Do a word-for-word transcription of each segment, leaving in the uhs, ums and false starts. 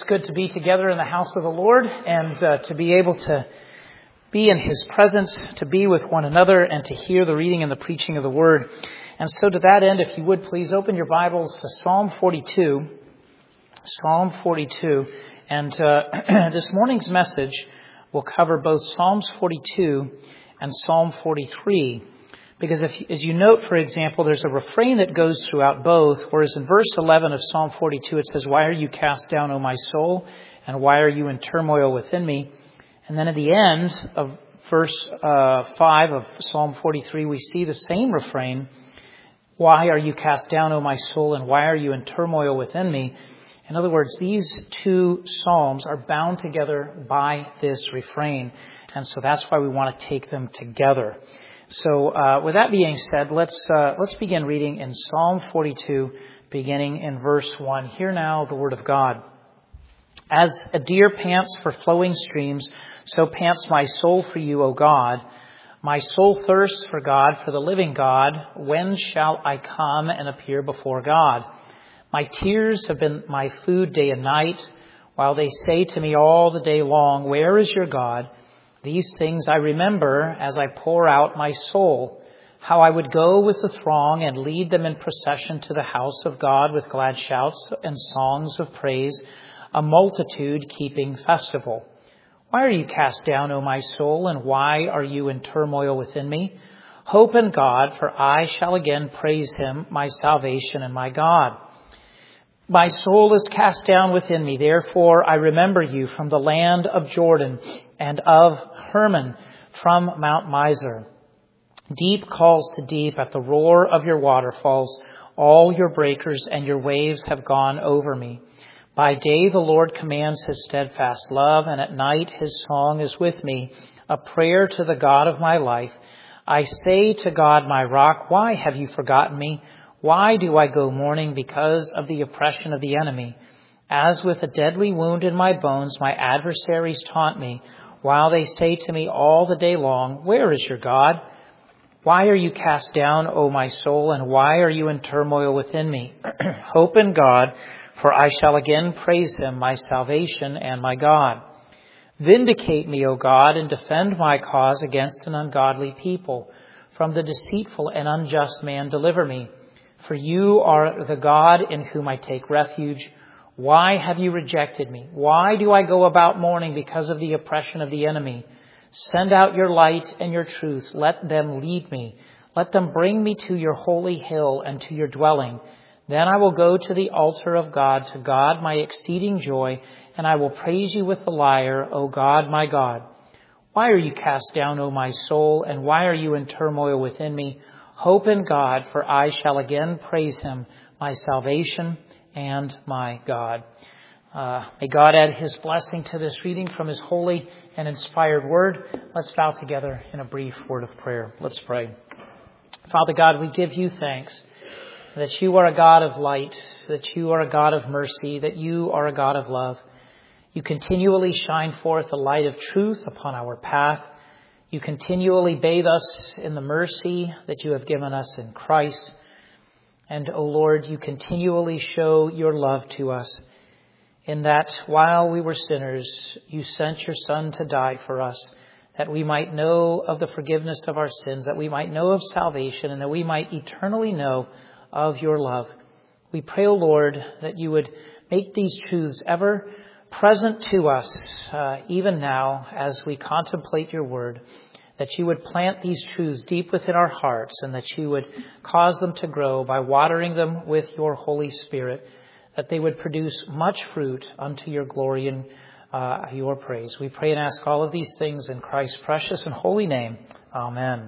It's good to be together in the house of the Lord and uh, to be able to be in His presence, to be with one another, and to hear the reading and the preaching of the Word. And so to that end, if you would please open your Bibles to Psalm forty-two. Psalm forty-two. And uh, this morning's message will cover both Psalms forty-two and Psalm forty-three. Because if, as you note, for example, there's a refrain that goes throughout both, whereas in verse eleven of Psalm forty-two it says, "Why are you cast down, O my soul? And why are you in turmoil within me?" And then at the end of verse uh, five of Psalm forty-three, we see the same refrain, "Why are you cast down, O my soul? And why are you in turmoil within me?" In other words, these two psalms are bound together by this refrain. And so that's why we want to take them together. So uh, with that being said, let's uh, let's begin reading in Psalm forty-two, beginning in verse one. Hear now the word of God. "As a deer pants for flowing streams, so pants my soul for you, O God. My soul thirsts for God, for the living God. When shall I come and appear before God? My tears have been my food day and night, while they say to me all the day long, 'Where is your God?' These things I remember as I pour out my soul, how I would go with the throng and lead them in procession to the house of God with glad shouts and songs of praise, a multitude keeping festival. Why are you cast down, O my soul, and why are you in turmoil within me? Hope in God, for I shall again praise Him, my salvation and my God. My soul is cast down within me, therefore I remember you from the land of Jordan and of Hermon from Mount Mizar. Deep calls to deep at the roar of your waterfalls. All your breakers and your waves have gone over me. By day the Lord commands His steadfast love, and at night His song is with me, a prayer to the God of my life. I say to God, my rock, why have you forgotten me? Why do I go mourning because of the oppression of the enemy? As with a deadly wound in my bones, my adversaries taunt me, while they say to me all the day long, 'Where is your God?' Why are you cast down, O my soul, and why are you in turmoil within me? Hope in God, for I shall again praise Him, my salvation and my God. Vindicate me, O God, and defend my cause against an ungodly people. From the deceitful and unjust man deliver me. For you are the God in whom I take refuge. Why have you rejected me? Why do I go about mourning because of the oppression of the enemy? Send out your light and your truth. Let them lead me. Let them bring me to your holy hill and to your dwelling. Then I will go to the altar of God, to God my exceeding joy, and I will praise you with the lyre, O God, my God. Why are you cast down, O my soul, and why are you in turmoil within me? Hope in God, for I shall again praise Him, my salvation and my God." Uh, may God add His blessing to this reading from His holy and inspired word. Let's bow together in a brief word of prayer. Let's pray. Father God, we give you thanks that you are a God of light, that you are a God of mercy, that you are a God of love. You continually shine forth the light of truth upon our path. You continually bathe us in the mercy that you have given us in Christ. And, O Lord, you continually show your love to us in that while we were sinners, you sent your Son to die for us, that we might know of the forgiveness of our sins, that we might know of salvation, and that we might eternally know of your love. We pray, O Lord, that you would make these truths ever present to us, uh, even now, as we contemplate your word, that you would plant these truths deep within our hearts, and that you would cause them to grow by watering them with your Holy Spirit, that they would produce much fruit unto your glory and uh, your praise. We pray and ask all of these things in Christ's precious and holy name. Amen.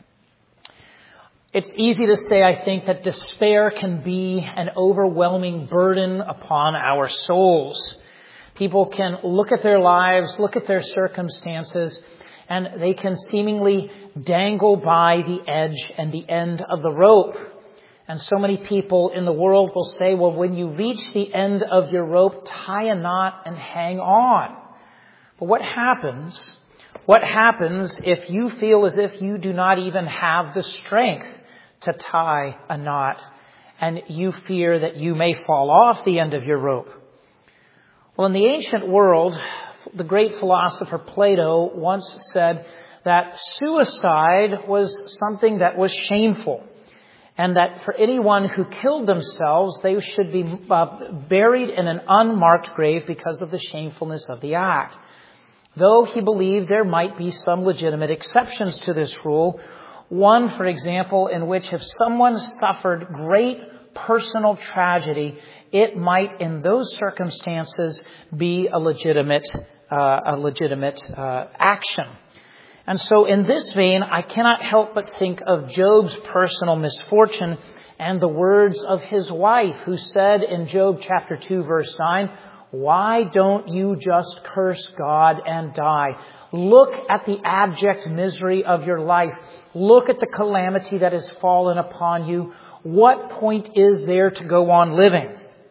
It's easy to say, I think, that despair can be an overwhelming burden upon our souls. People can look at their lives, look at their circumstances, and they can seemingly dangle by the edge and the end of the rope. And so many people in the world will say, well, when you reach the end of your rope, tie a knot and hang on. But what happens? What happens if you feel as if you do not even have the strength to tie a knot, and you fear that you may fall off the end of your rope? Well, in the ancient world, the great philosopher Plato once said that suicide was something that was shameful, and that for anyone who killed themselves, they should be uh, buried in an unmarked grave because of the shamefulness of the act. Though he believed there might be some legitimate exceptions to this rule, one, for example, in which if someone suffered great personal tragedy, it might, in those circumstances, be a legitimate, uh, a legitimate uh, action. And so in this vein, I cannot help but think of Job's personal misfortune and the words of his wife, who said in Job chapter two, verse nine, "Why don't you just curse God and die? Look at the abject misery of your life. Look at the calamity that has fallen upon you. What point is there to go on living?"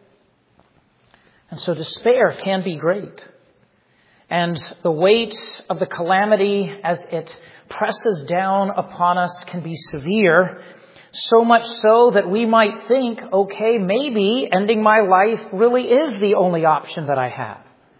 And so despair can be great. And the weight of the calamity as it presses down upon us can be severe, so much so that we might think, okay, maybe ending my life really is the only option that I have.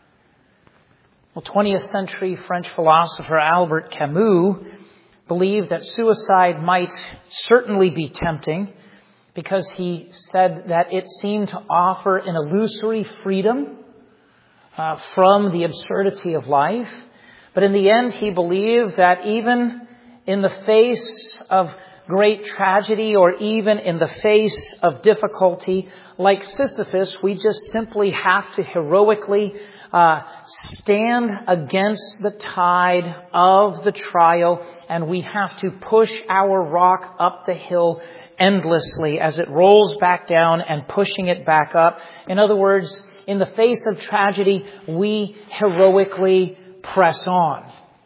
Well, twentieth century French philosopher Albert Camus believed that suicide might certainly be tempting, because he said that it seemed to offer an illusory freedom uh, from the absurdity of life. But in the end, he believed that even in the face of great tragedy, or even in the face of difficulty, like Sisyphus, we just simply have to heroically uh, stand against the tide of the trial, and we have to push our rock up the hill endlessly as it rolls back down and pushing it back up. In other words, in the face of tragedy, we heroically press on.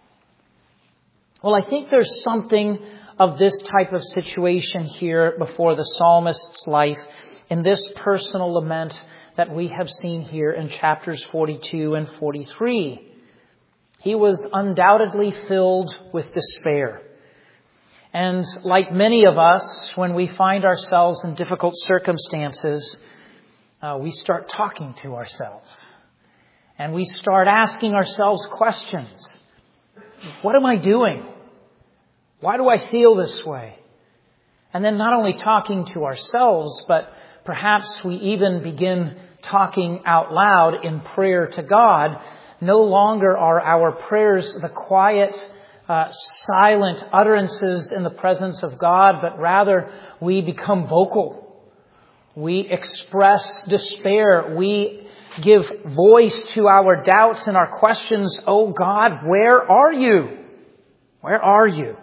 Well, I think there's something of this type of situation here before the psalmist's life in this personal lament that we have seen here in chapters forty-two and forty-three. He was undoubtedly filled with despair. And like many of us, when we find ourselves in difficult circumstances, uh, we start talking to ourselves. And we start asking ourselves questions. What am I doing? Why do I feel this way? And then not only talking to ourselves, but perhaps we even begin talking out loud in prayer to God. No longer are our prayers the quiet, uh, silent utterances in the presence of God, but rather we become vocal. We express despair. We give voice to our doubts and our questions. Oh God, where are you? Where are you?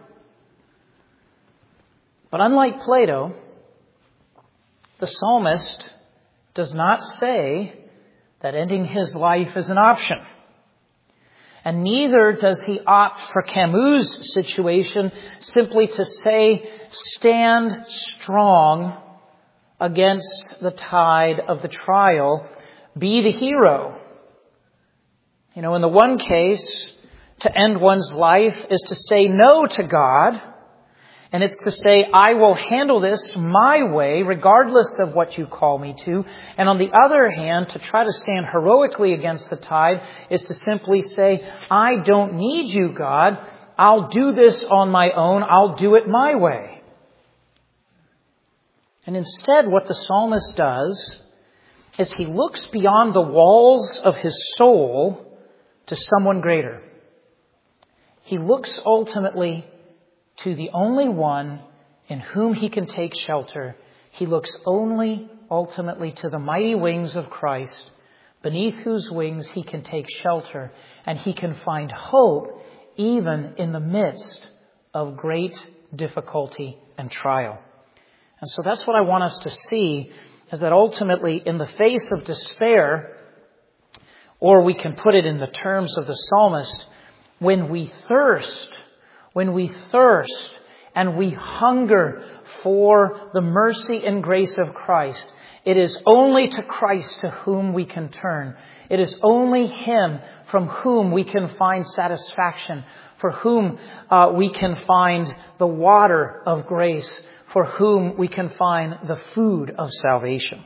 But unlike Plato, the psalmist does not say that ending his life is an option. And neither does he opt for Camus' situation simply to say, stand strong against the tide of the trial, be the hero. You know, in the one case, to end one's life is to say no to God. And it's to say, I will handle this my way, regardless of what you call me to. And on the other hand, to try to stand heroically against the tide is to simply say, I don't need you, God. I'll do this on my own. I'll do it my way. And instead, what the psalmist does is he looks beyond the walls of his soul to someone greater. He looks ultimately to the only one in whom he can take shelter. He looks only ultimately to the mighty wings of Christ, beneath whose wings he can take shelter, and he can find hope even in the midst of great difficulty and trial. And so that's what I want us to see, is that ultimately in the face of despair, or we can put it in the terms of the psalmist, when we thirst, when we thirst and we hunger for the mercy and grace of Christ, it is only to Christ to whom we can turn. It is only Him from whom we can find satisfaction, for whom uh, we can find the water of grace, for whom we can find the food of salvation.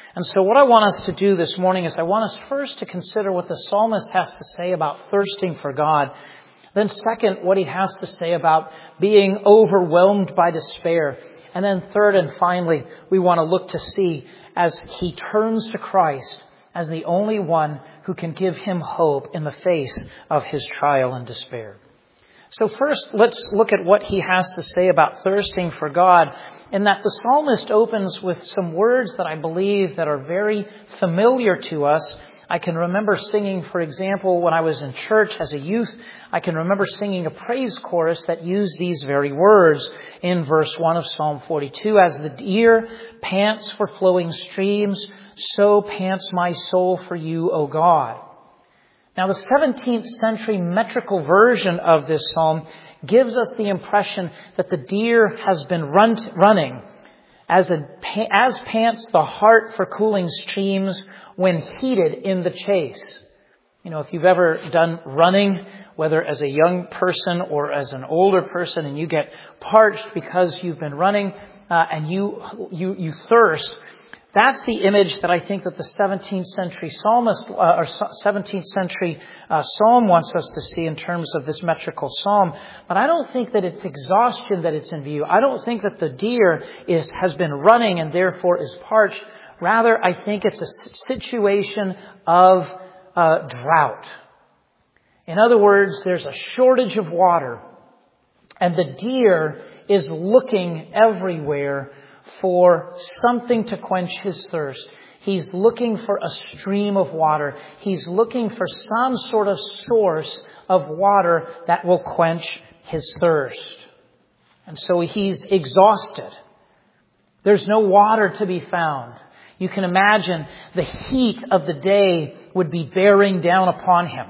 And so what I want us to do this morning is I want us first to consider what the psalmist has to say about thirsting for God. Then second, what he has to say about being overwhelmed by despair. And then third and finally, we want to look to see as he turns to Christ as the only one who can give him hope in the face of his trial and despair. So first, let's look at what he has to say about thirsting for God, in that the psalmist opens with some words that I believe that are very familiar to us. I can remember singing, for example, when I was in church as a youth, I can remember singing a praise chorus that used these very words in verse one of Psalm forty-two. As the deer pants for flowing streams, so pants my soul for you, O God. Now, the seventeenth century metrical version of this psalm gives us the impression that the deer has been run, running as, a, as pants the hart for cooling streams when heated in the chase. You know, if you've ever done running, whether as a young person or as an older person, and you get parched because you've been running uh, and you, you, you thirst, that's the image that I think that the seventeenth century psalmist, uh, or seventeenth century uh, psalm wants us to see in terms of this metrical psalm. But I don't think that it's exhaustion that it's in view. I don't think that the deer is has been running and therefore is parched. Rather, I think it's a situation of uh, drought. In other words, there's a shortage of water, and the deer is looking everywhere for something to quench his thirst. He's looking for a stream of water. He's looking for some sort of source of water that will quench his thirst. And so he's exhausted. There's no water to be found. You can imagine the heat of the day would be bearing down upon him.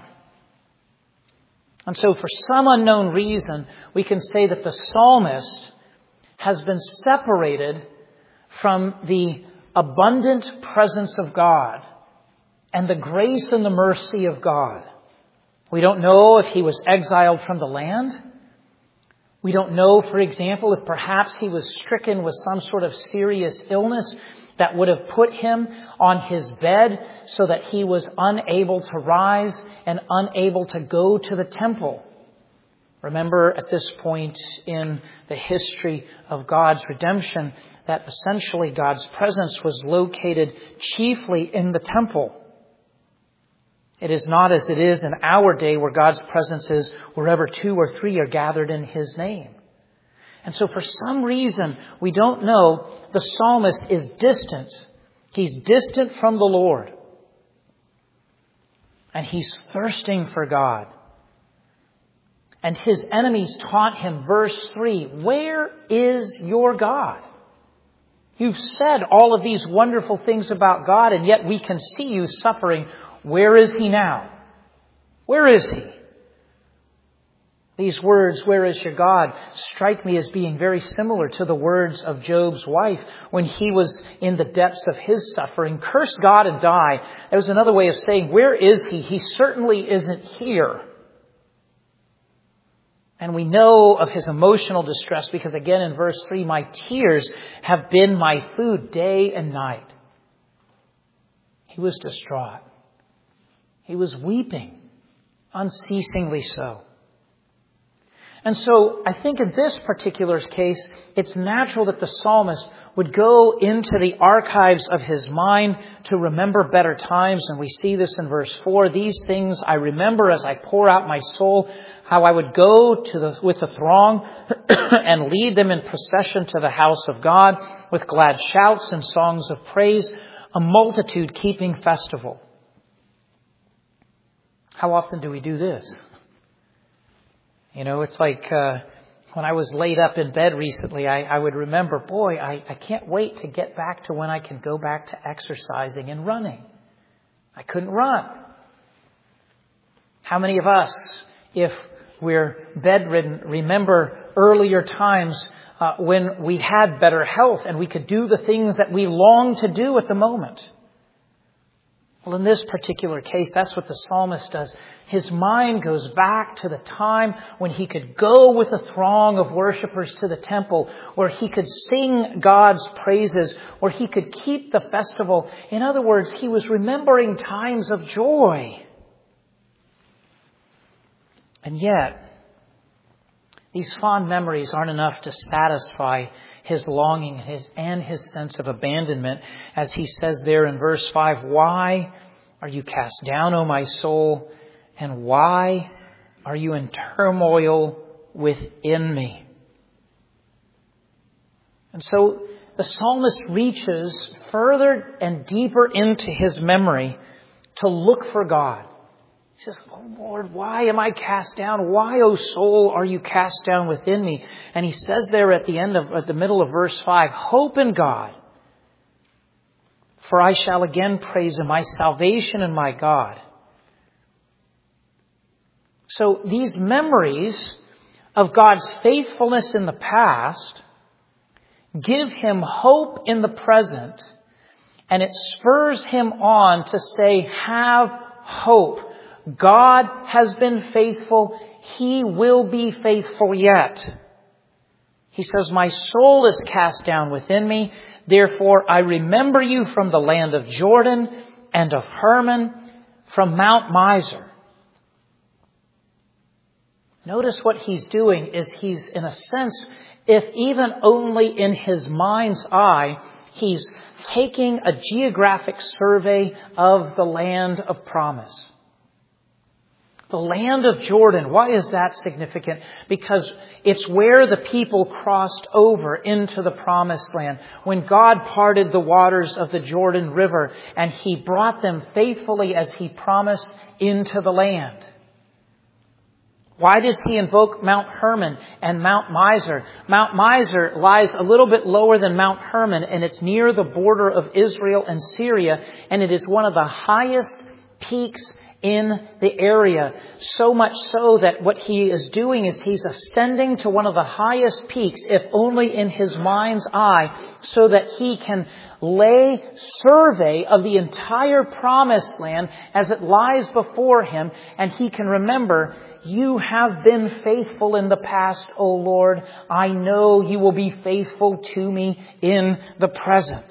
And so for some unknown reason, we can say that the psalmist has been separated from the abundant presence of God and the grace and the mercy of God. We don't know if he was exiled from the land. We don't know, for example, if perhaps he was stricken with some sort of serious illness that would have put him on his bed so that he was unable to rise and unable to go to the temple. Remember, at this point in the history of God's redemption, that essentially God's presence was located chiefly in the temple. It is not as it is in our day, where God's presence is wherever two or three are gathered in his name. And so for some reason, we don't know, the psalmist is distant. He's distant from the Lord. And he's thirsting for God. And his enemies taunt him, verse three, where is your God? You've said all of these wonderful things about God, and yet we can see you suffering. Where is he now? Where is he? These words, where is your God, strike me as being very similar to the words of Job's wife when he was in the depths of his suffering. Curse God and die. That was another way of saying, where is he? He certainly isn't here. And we know of his emotional distress because, again, in verse three, my tears have been my food day and night. He was distraught. He was weeping, unceasingly so. And so I think in this particular case, it's natural that the psalmist would go into the archives of his mind to remember better times. And we see this in verse four. These things I remember as I pour out my soul, how I would go to the, with the throng and lead them in procession to the house of God with glad shouts and songs of praise, a multitude keeping festival. How often do we do this? You know, it's like uh, when I was laid up in bed recently, I, I would remember, boy, I, I can't wait to get back to when I can go back to exercising and running. I couldn't run. How many of us, if we're bedridden, remember earlier times uh, when we had better health and we could do the things that we long to do at the moment? Well, in this particular case, that's what the psalmist does. His mind goes back to the time when he could go with a throng of worshipers to the temple, where he could sing God's praises, where he could keep the festival. In other words, he was remembering times of joy. And yet, these fond memories aren't enough to satisfy his longing his, and his sense of abandonment. As he says there in verse five, "Why are you cast down, O my soul? And why are you in turmoil within me?" And so the psalmist reaches further and deeper into his memory to look for God. He says, "Oh Lord, why am I cast down? Why, O soul, are you cast down within me?" And he says there at the end of, at the middle of verse five, "Hope in God, for I shall again praise Him, my salvation and my God." So these memories of God's faithfulness in the past give him hope in the present, and it spurs him on to say, have hope. God has been faithful. He will be faithful yet. He says, "My soul is cast down within me. Therefore, I remember you from the land of Jordan and of Hermon, from Mount Mizar." Notice what he's doing is he's, in a sense, if even only in his mind's eye, he's taking a geographic survey of the land of promise. The land of Jordan. Why is that significant? Because it's where the people crossed over into the promised land. When God parted the waters of the Jordan River and He brought them faithfully as He promised into the land. Why does He invoke Mount Hermon and Mount Mizar? Mount Mizar lies a little bit lower than Mount Hermon, and it's near the border of Israel and Syria, and it is one of the highest peaks in the area. So much so that what he is doing is he's ascending to one of the highest peaks, if only in his mind's eye, so that he can lay survey of the entire promised land as it lies before him, and he can remember, you have been faithful in the past, O Lord. I know you will be faithful to me in the present.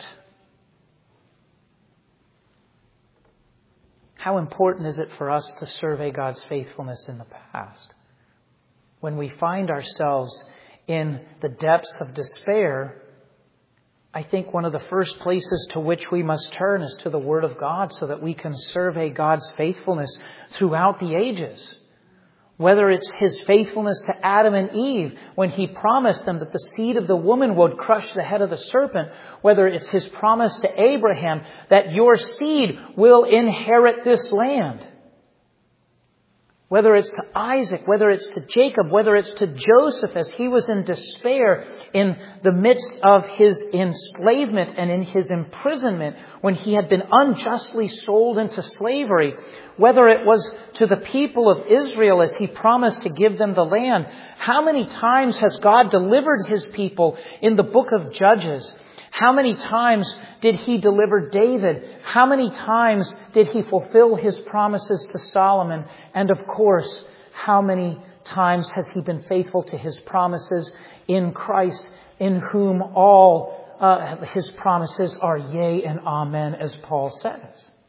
How important is it for us to survey God's faithfulness in the past? When we find ourselves in the depths of despair, I think one of the first places to which we must turn is to the Word of God so that we can survey God's faithfulness throughout the ages. Whether it's His faithfulness to Adam and Eve when He promised them that the seed of the woman would crush the head of the serpent. Whether it's His promise to Abraham that your seed will inherit this land. Whether it's to Isaac, whether it's to Jacob, whether it's to Joseph as he was in despair in the midst of his enslavement and in his imprisonment when he had been unjustly sold into slavery. Whether it was to the people of Israel as He promised to give them the land. How many times has God delivered His people in the book of Judges? How many times did He deliver David? How many times did He fulfill His promises to Solomon? And of course, how many times has He been faithful to His promises in Christ, in whom all uh, His promises are yea and amen, as Paul says?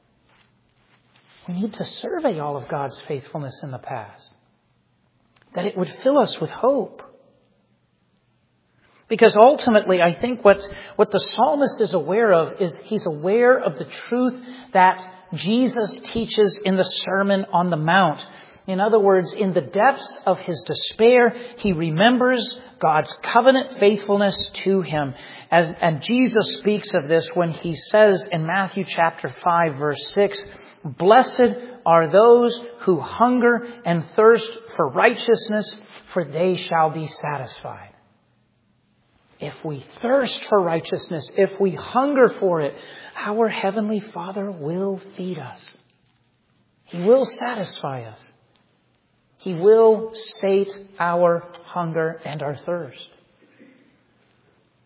We need to survey all of God's faithfulness in the past, that it would fill us with hope. Because ultimately, I think what, what the psalmist is aware of is he's aware of the truth that Jesus teaches in the Sermon on the Mount. In other words, in the depths of his despair, he remembers God's covenant faithfulness to him. As, and Jesus speaks of this when He says in Matthew chapter five, verse six, "Blessed are those who hunger and thirst for righteousness, for they shall be satisfied." If we thirst for righteousness, if we hunger for it, our Heavenly Father will feed us. He will satisfy us. He will sate our hunger and our thirst.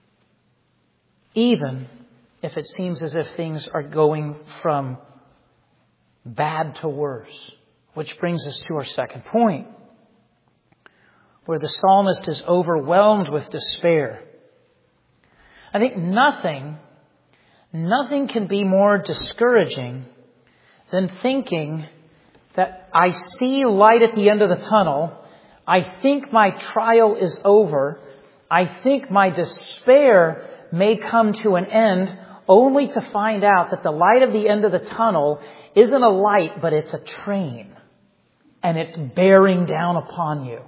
Even if it seems as if things are going from bad to worse. Which brings us to our second point, where the psalmist is overwhelmed with despair. I think nothing, nothing can be more discouraging than thinking that I see light at the end of the tunnel. I think my trial is over. I think my despair may come to an end, only to find out that the light of the end of the tunnel isn't a light, but it's a train. And it's bearing down upon you.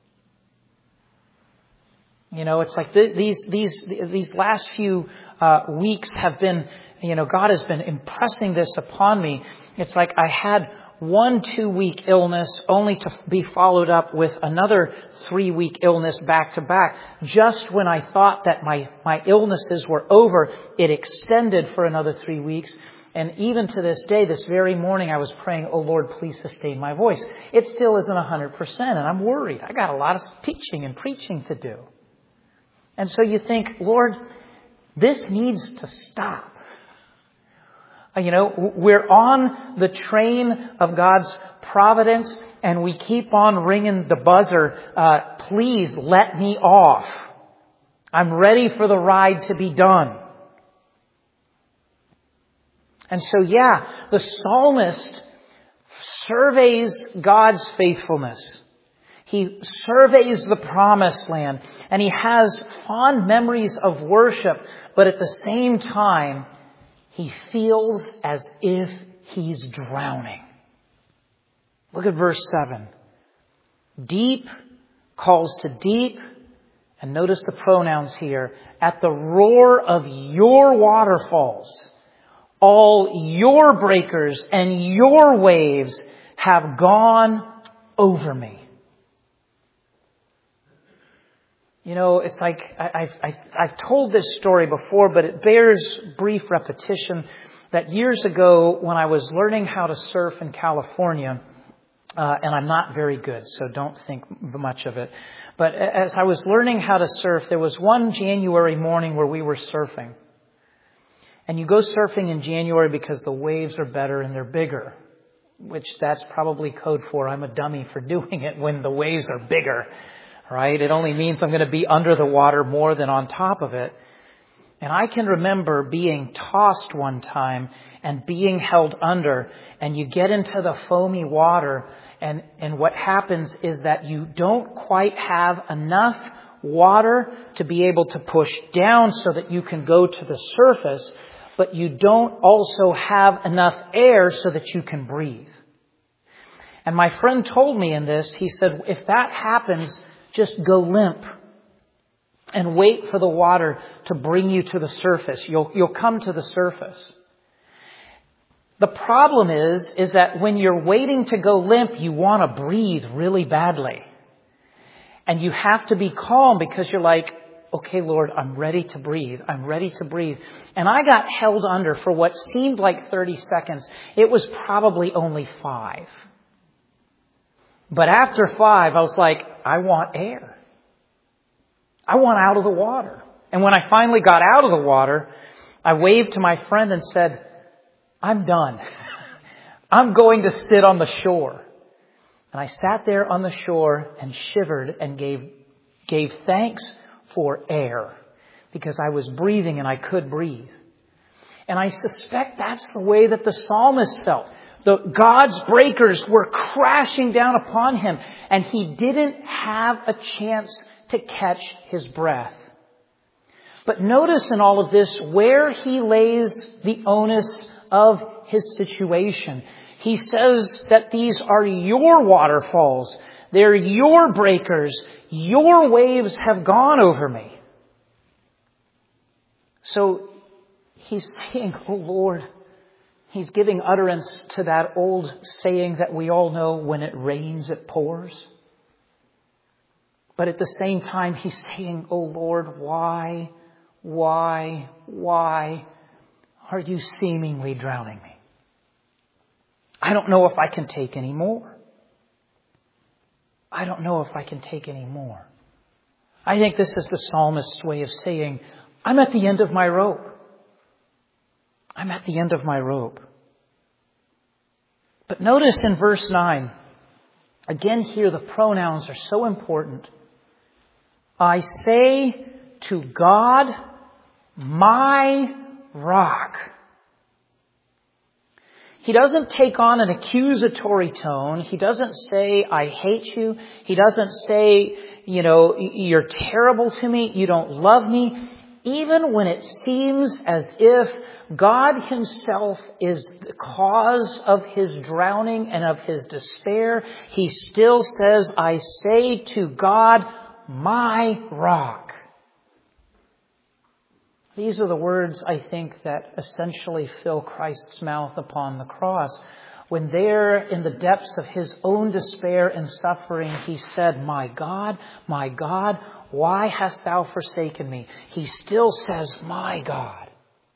You know, it's like th- these these these last few uh, weeks have been, you know, God has been impressing this upon me. It's like I had one two-week illness only to be followed up with another three-week illness back to back. Just when I thought that my, my illnesses were over, it extended for another three weeks. And even to this day, this very morning, I was praying, oh Lord, please sustain my voice. It still isn't one hundred percent, and I'm worried. I got a lot of teaching and preaching to do. And so you think, Lord, this needs to stop. You know, we're on the train of God's providence, and we keep on ringing the buzzer. Uh, please let me off. I'm ready for the ride to be done. And so, yeah, the psalmist surveys God's faithfulness. He surveys the promised land, and he has fond memories of worship, but at the same time, he feels as if he's drowning. Look at verse seven. Deep calls to deep. And notice the pronouns here. At the roar of your waterfalls, all your breakers and your waves have gone over me. You know, it's like I've, I've, I've told this story before, but it bears brief repetition. That years ago, when I was learning how to surf in California, uh, and I'm not very good, so don't think much of it. But as I was learning how to surf, there was one January morning where we were surfing. And you go surfing in January because the waves are better and they're bigger, which that's probably code for I'm a dummy for doing it when the waves are bigger. Right? It only means I'm going to be under the water more than on top of it. And I can remember being tossed one time and being held under, and you get into the foamy water, and, and what happens is that you don't quite have enough water to be able to push down so that you can go to the surface, but you don't also have enough air so that you can breathe. And my friend told me in this, he said, if that happens, just go limp and wait for the water to bring you to the surface. You'll, you'll come to the surface. The problem is, is that when you're waiting to go limp, you want to breathe really badly. And you have to be calm because you're like, okay, Lord, I'm ready to breathe. I'm ready to breathe. And I got held under for what seemed like thirty seconds. It was probably only five. But after five, I was like, I want air. I want out of the water. And when I finally got out of the water, I waved to my friend and said, I'm done. I'm going to sit on the shore. And I sat there on the shore and shivered and gave, gave thanks for air because I was breathing and I could breathe. And I suspect that's the way that the psalmist felt. The God's breakers were crashing down upon him, and he didn't have a chance to catch his breath. But notice in all of this where he lays the onus of his situation. He says that these are your waterfalls. They're your breakers. Your waves have gone over me. So he's saying, oh Lord, he's giving utterance to that old saying that we all know, when it rains, it pours. But at the same time, he's saying, oh Lord, why, why, why are you seemingly drowning me? I don't know if I can take any more. I don't know if I can take any more. I think this is the psalmist's way of saying, I'm at the end of my rope. I'm at the end of my rope. But notice in verse nine, again here the pronouns are so important. I say to God, my rock. He doesn't take on an accusatory tone. He doesn't say, I hate you. He doesn't say, you know, you're terrible to me. You don't love me. Even when it seems as if God Himself is the cause of his drowning and of his despair, He still says, I say to God, my rock. These are the words, I think, that essentially fill Christ's mouth upon the cross. When there, in the depths of His own despair and suffering, He said, my God, my God, why hast Thou forsaken me? He still says, my God.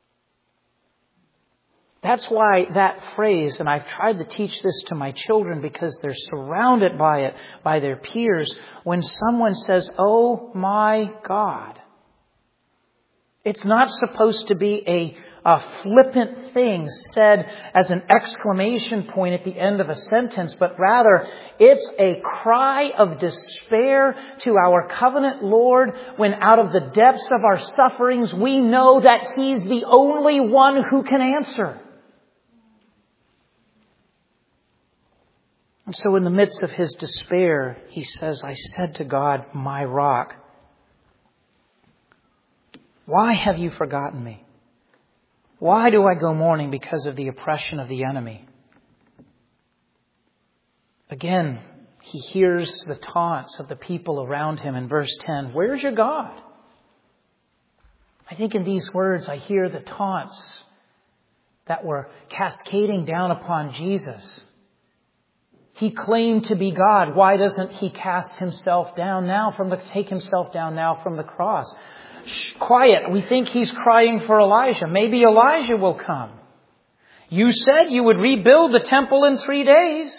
That's why that phrase, and I've tried to teach this to my children because they're surrounded by it, by their peers, when someone says, oh my God, it's not supposed to be a, a flippant thing said as an exclamation point at the end of a sentence, but rather it's a cry of despair to our covenant Lord when out of the depths of our sufferings we know that He's the only one who can answer. And so in the midst of his despair, he says, I said to God, my rock, why have you forgotten me? Why do I go mourning because of the oppression of the enemy? Again, he hears the taunts of the people around him in verse ten. Where's your God? I think in these words I hear the taunts that were cascading down upon Jesus. He claimed to be God. Why doesn't he cast himself down now from the, take himself down now from the cross? Shh, quiet. We think he's crying for Elijah. Maybe Elijah will come. You said you would rebuild the temple in three days.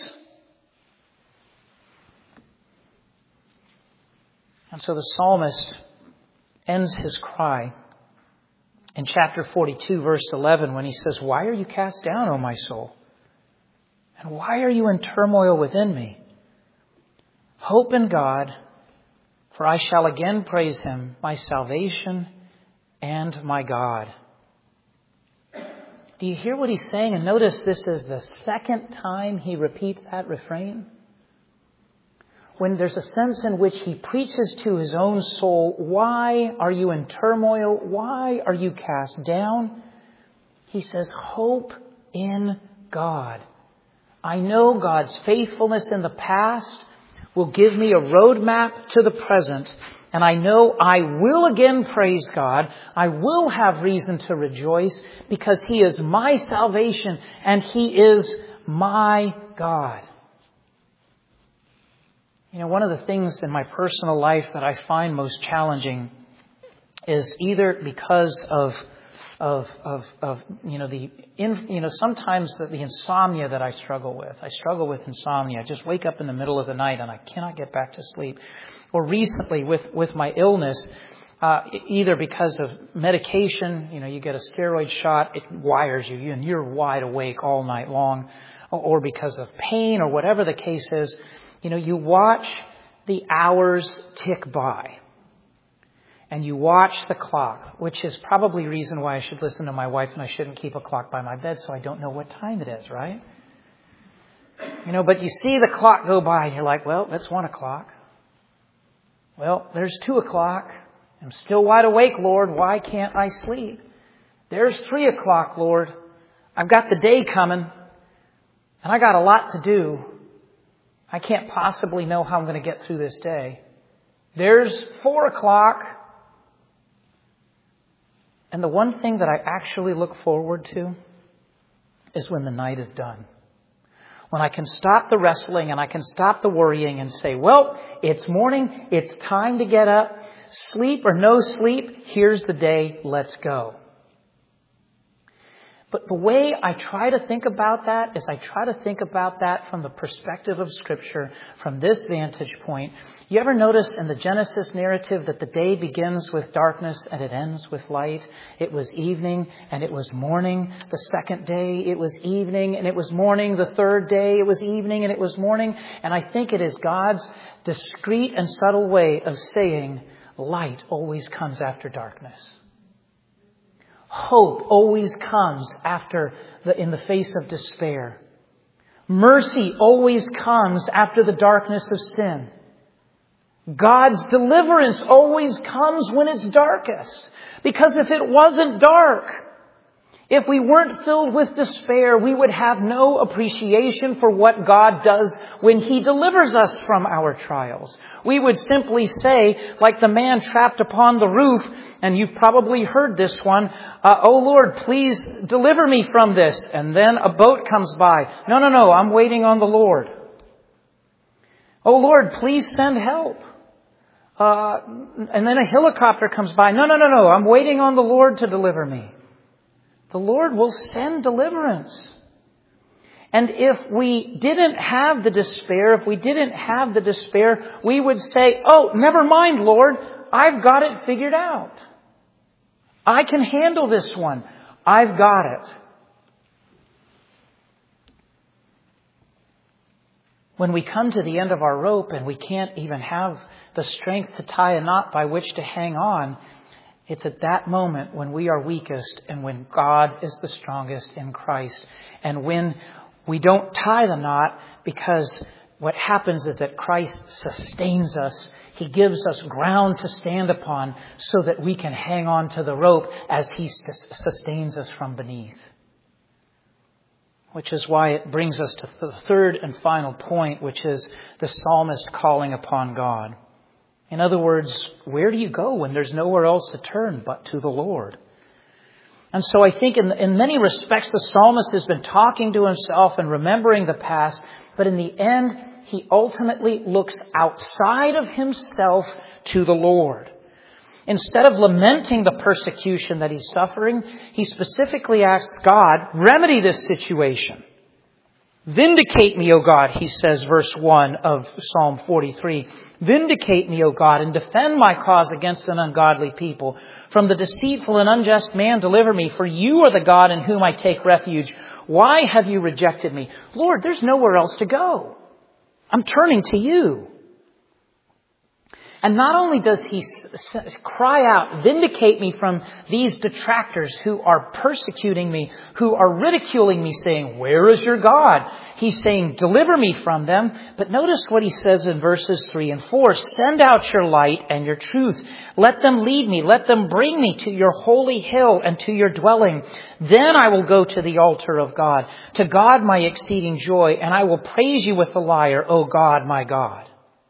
And so the psalmist ends his cry in chapter forty-two, verse eleven, when he says, why are you cast down, O my soul? And why are you in turmoil within me? Hope in God, for I shall again praise him, my salvation and my God. Do you hear what he's saying? And notice this is the second time he repeats that refrain. When there's a sense in which he preaches to his own soul, why are you in turmoil? Why are you cast down? He says, hope in God. I know God's faithfulness in the past will give me a roadmap to the present. And I know I will again praise God. I will have reason to rejoice because He is my salvation and He is my God. You know, one of the things in my personal life that I find most challenging is either because of Of, of, of, you know, the, in, you know, sometimes the, the insomnia that I struggle with. I struggle with insomnia. I just wake up in the middle of the night and I cannot get back to sleep. Or recently with, with my illness, uh, either because of medication, you know, you get a steroid shot, it wires you and you're wide awake all night long. Or, or because of pain or whatever the case is, you know, you watch the hours tick by. And you watch the clock, which is probably reason why I should listen to my wife and I shouldn't keep a clock by my bed so I don't know what time it is, right? You know, but you see the clock go by and you're like, well, that's one o'clock. Well, there's two o'clock. I'm still wide awake, Lord. Why can't I sleep? There's three o'clock, Lord. I've got the day coming and I got a lot to do. I can't possibly know how I'm going to get through this day. There's four o'clock. And the one thing that I actually look forward to is when the night is done. When I can stop the wrestling and I can stop the worrying and say, well, it's morning. It's time to get up. Sleep or no sleep. Here's the day. Let's go. But the way I try to think about that is I try to think about that from the perspective of Scripture, from this vantage point. You ever notice in the Genesis narrative that the day begins with darkness and it ends with light? It was evening and it was morning. The second day it was evening and it was morning. The third day it was evening and it was morning. And I think it is God's discreet and subtle way of saying light always comes after darkness. Hope always comes after the, in the face of despair. Mercy always comes after the darkness of sin. God's deliverance always comes when it's darkest. Because if it wasn't dark, if we weren't filled with despair, we would have no appreciation for what God does when He delivers us from our trials. We would simply say, like the man trapped upon the roof, and you've probably heard this one, uh, "Oh Lord, please deliver me from this." And then a boat comes by. "No, no, no, I'm waiting on the Lord." "Oh Lord, please send help." Uh, and then a helicopter comes by. "No, no, no, no, I'm waiting on the Lord to deliver me." The Lord will send deliverance. And if we didn't have the despair, if we didn't have the despair, we would say, "Oh, never mind, Lord. I've got it figured out. I can handle this one. I've got it." When we come to the end of our rope and we can't even have the strength to tie a knot by which to hang on, it's at that moment when we are weakest and when God is the strongest in Christ. And when we don't tie the knot, because what happens is that Christ sustains us. He gives us ground to stand upon so that we can hang on to the rope as He sustains us from beneath. Which is why it brings us to the third and final point, which is the psalmist calling upon God. In other words, where do you go when there's nowhere else to turn but to the Lord? And so I think in, in many respects, the psalmist has been talking to himself and remembering the past, but in the end, he ultimately looks outside of himself to the Lord. Instead of lamenting the persecution that he's suffering, he specifically asks God, remedy this situation. Vindicate me, O God, he says, verse one of Psalm forty-three. Vindicate me, O God, and defend my cause against an ungodly people. From the deceitful and unjust man, deliver me, for you are the God in whom I take refuge. Why have you rejected me? Lord, there's nowhere else to go. I'm turning to you. And not only does he cry out, vindicate me from these detractors who are persecuting me, who are ridiculing me, saying, where is your God? He's saying, deliver me from them. But notice what he says in verses three and four. Send out your light and your truth. Let them lead me. Let them bring me to your holy hill and to your dwelling. Then I will go to the altar of God, to God my exceeding joy, and I will praise you with the lyre, O God, my God.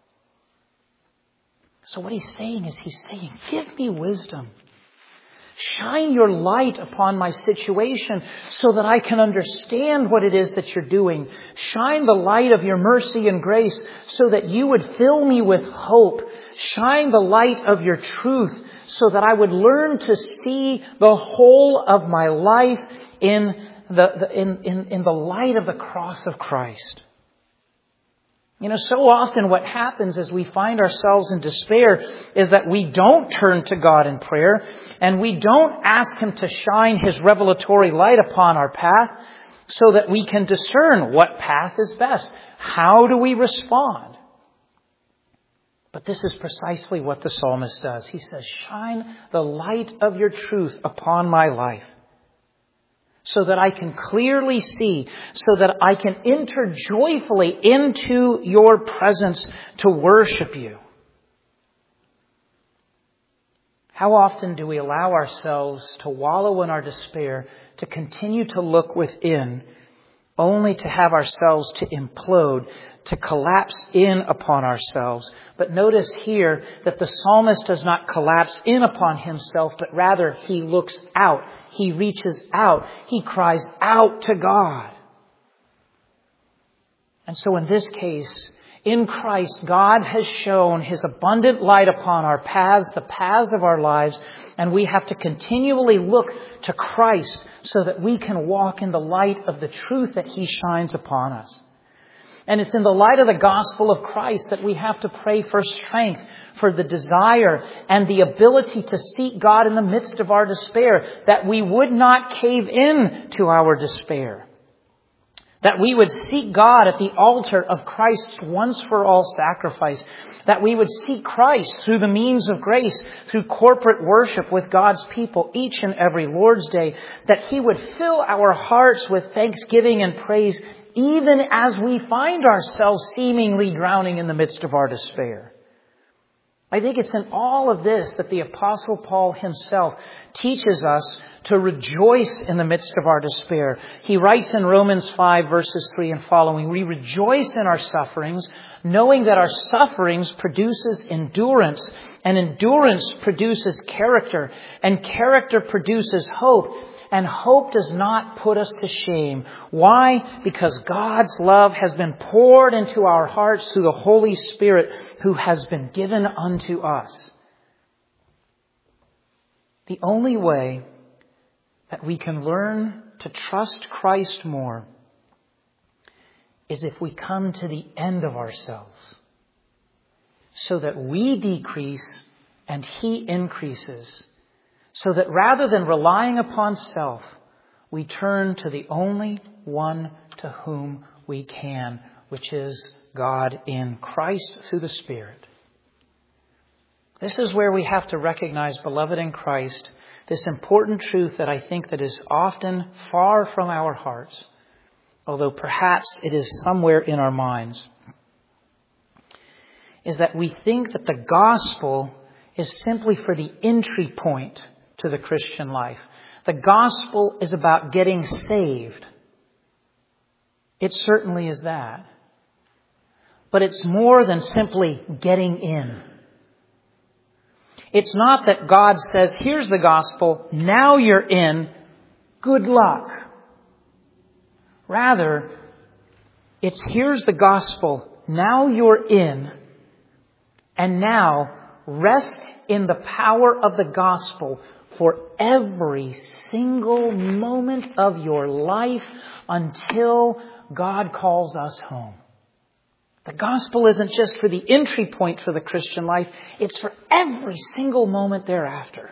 So what he's saying is he's saying, give me wisdom. Shine your light upon my situation so that I can understand what it is that you're doing. Shine the light of your mercy and grace so that you would fill me with hope. Shine the light of your truth so that I would learn to see the whole of my life in the, the in, in, in the light of the cross of Christ. You know, so often what happens as we find ourselves in despair is that we don't turn to God in prayer and we don't ask Him to shine His revelatory light upon our path so that we can discern what path is best. How do we respond? But this is precisely what the psalmist does. He says, shine the light of your truth upon my life, so that I can clearly see, so that I can enter joyfully into your presence to worship you. How often do we allow ourselves to wallow in our despair, to continue to look within, only to have ourselves to implode, to collapse in upon ourselves? But notice here that the psalmist does not collapse in upon himself, but rather he looks out. He reaches out. He cries out to God. And so in this case, In Christ, God has shown His abundant light upon our paths, the paths of our lives, and we have to continually look to Christ so that we can walk in the light of the truth that He shines upon us. And it's in the light of the gospel of Christ that we have to pray for strength, for the desire and the ability to seek God in the midst of our despair, that we would not cave in to our despair. That we would seek God at the altar of Christ's once-for-all sacrifice. That we would seek Christ through the means of grace, through corporate worship with God's people each and every Lord's Day. That He would fill our hearts with thanksgiving and praise, even as we find ourselves seemingly drowning in the midst of our despair. I think it's in all of this that the Apostle Paul himself teaches us to rejoice in the midst of our despair. He writes in Romans five, verses three and following, "We rejoice in our sufferings, knowing that our sufferings produces endurance, and endurance produces character, and character produces hope. And hope does not put us to shame." Why? Because God's love has been poured into our hearts through the Holy Spirit who has been given unto us. The only way that we can learn to trust Christ more is if we come to the end of ourselves, so that we decrease and He increases. So that rather than relying upon self, we turn to the only one to whom we can, which is God in Christ through the Spirit. This is where we have to recognize, beloved in Christ, this important truth that I think that is often far from our hearts, although perhaps it is somewhere in our minds, is that we think that the gospel is simply for the entry point to the Christian life. The gospel is about getting saved. It certainly is that. But it's more than simply getting in. It's not that God says, here's the gospel, now you're in, good luck. Rather, it's here's the gospel, now you're in, and now rest in the power of the gospel for every single moment of your life until God calls us home. The gospel isn't just for the entry point for the Christian life. It's for every single moment thereafter.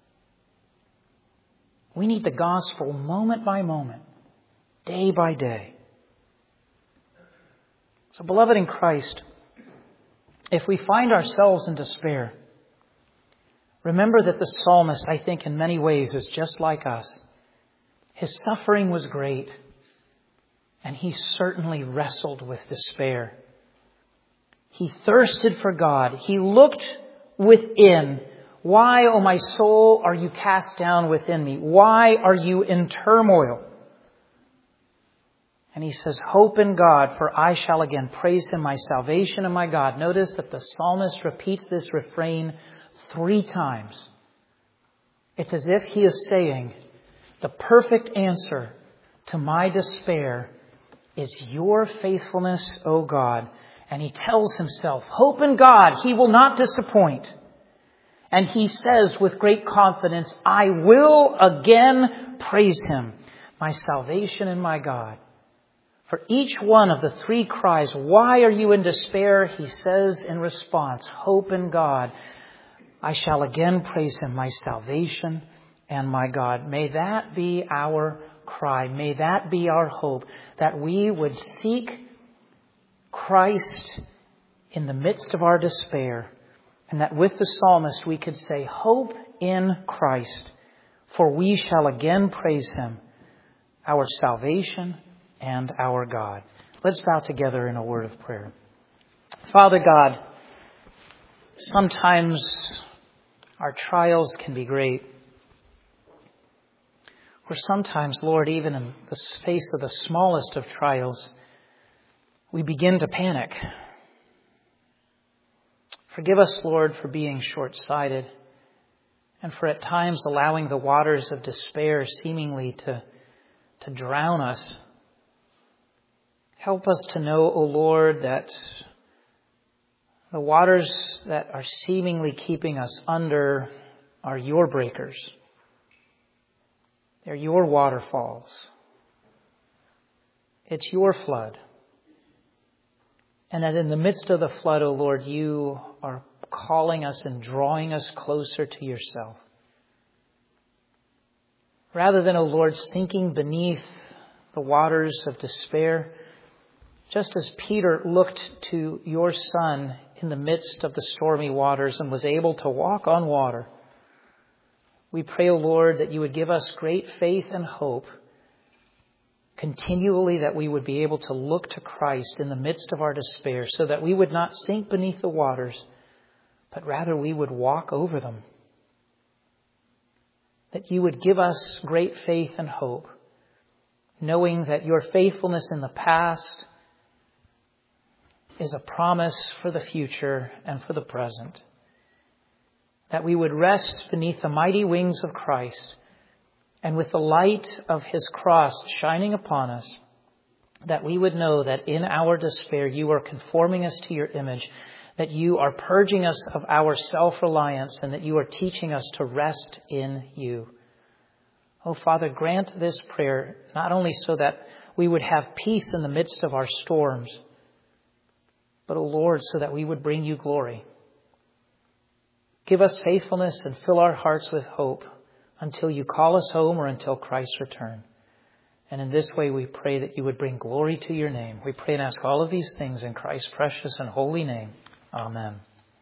We need the gospel moment by moment, day by day. So, beloved in Christ, if we find ourselves in despair, remember that the psalmist, I think, in many ways is just like us. His suffering was great, and he certainly wrestled with despair. He thirsted for God. He looked within. Why, O my soul, are you cast down within me? Why are you in turmoil? And he says, hope in God, for I shall again praise Him, my salvation and my God. Notice that the psalmist repeats this refrain three times. It's as if he is saying, the perfect answer to my despair is your faithfulness, O God. And he tells himself, hope in God, He will not disappoint. And he says with great confidence, I will again praise Him, my salvation and my God. For each one of the three cries, why are you in despair? He says in response, hope in God. I shall again praise Him, my salvation and my God. May that be our cry. May that be our hope, that we would seek Christ in the midst of our despair. And that with the psalmist we could say, hope in Christ, for we shall again praise Him, our salvation and our God. Let's bow together in a word of prayer. Father God, sometimes our trials can be great. Or sometimes, Lord, even in the face of the smallest of trials, we begin to panic. Forgive us, Lord, for being short-sighted and for at times allowing the waters of despair seemingly to, to drown us. Help us to know, O Lord, that The waters that are seemingly keeping us under are your breakers. They're your waterfalls. It's your flood. And that in the midst of the flood, O Lord, you are calling us and drawing us closer to yourself. Rather than, O Lord, sinking beneath the waters of despair, just as Peter looked to your Son in the midst of the stormy waters and was able to walk on water, we pray, O Lord, that you would give us great faith and hope continually, that we would be able to look to Christ in the midst of our despair, so that we would not sink beneath the waters, but rather we would walk over them. That you would give us great faith and hope, knowing that your faithfulness in the past is a promise for the future and for the present. That we would rest beneath the mighty wings of Christ, and with the light of his cross shining upon us, that we would know that in our despair you are conforming us to your image, that you are purging us of our self-reliance, and that you are teaching us to rest in you. Oh, Father, grant this prayer not only so that we would have peace in the midst of our storms, but, oh Lord, so that we would bring you glory. Give us faithfulness and fill our hearts with hope until you call us home or until Christ's return. And in this way we pray that you would bring glory to your name. We pray and ask all of these things in Christ's precious and holy name. Amen.